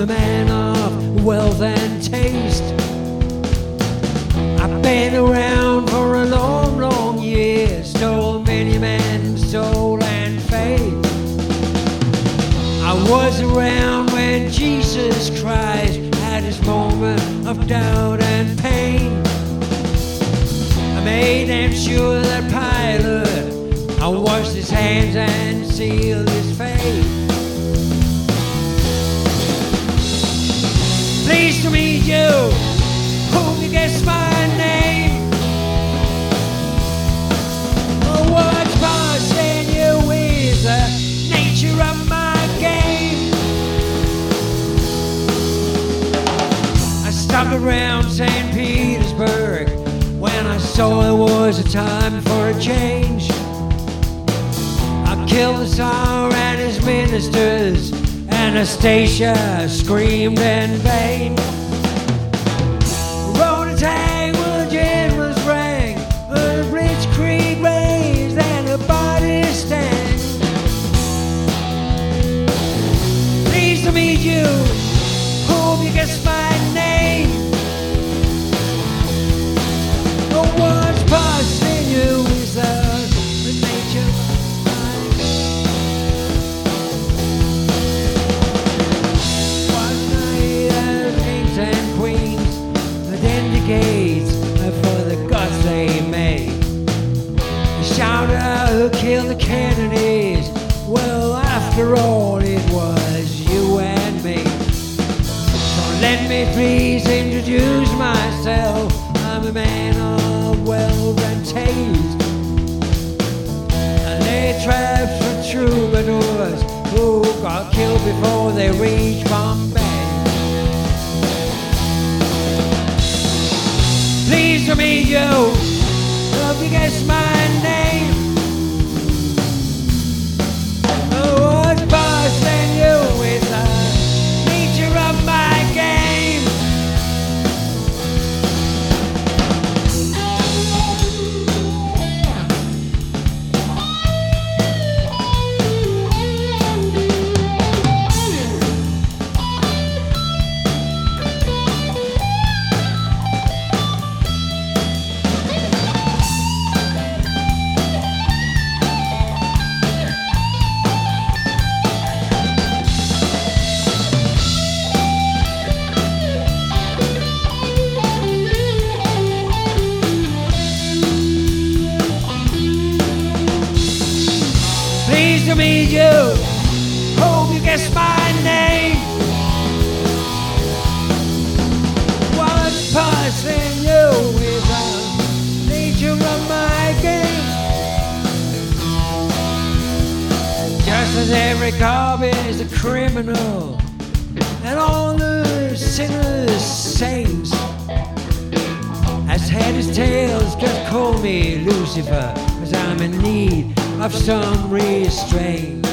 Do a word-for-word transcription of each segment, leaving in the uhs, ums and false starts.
a man of wealth and taste. I've been around for a long, long year, stole many men's soul and faith. I was around when Jesus Christ had his moment of doubt and pain. I made them sure that Pilate, I washed his hands and sealed his fate. Pleased to meet you, hope you guess my name. Oh, what's bothering you is the nature of my game. I stopped around Saint Petersburg when I saw there was a time for a change. I killed the Tsar and his ministers. Anastasia screamed in vain. Rode a tank when the generals rang, a blitzkrieg raised and a body stand. Pleased to meet you, hope you guess my name. Oh, what's puzzling you is the nature of my game. For the gods they made. They shouted out who killed the Kennedys. Well, after all, it was you and me. So let me please introduce myself. I'm a man of wealth and taste. I lay traps for troubadours who got killed before they reached Bombay. Pleased to meet you, hope you guess my name. Oh, what's bothering you is the nature of my game. Pleased to meet you, hope you guess my name. What's puzzling you is the nature of my game. Just as every cop is a criminal and all the sinners saints, as head is tails, just call me Lucifer, 'cause I'm in need of some restraint.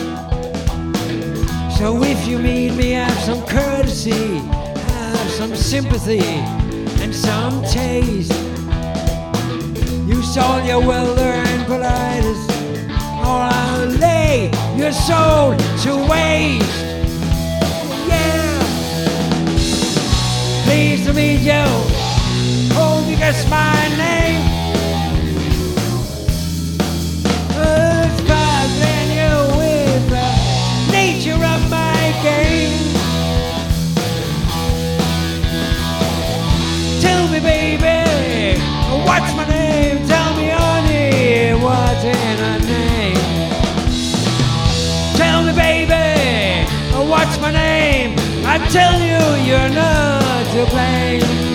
So if you meet me, have some courtesy, have some sympathy and some taste. Use all your well-learned politeness, or I'll lay your soul to waste. Yeah. Pleased to meet you, hope you guess my name. Of my game. Tell me, baby, what's my name? Tell me, honey, what's in a name? Tell me, baby, what's my name? I tell you, you're not to blame.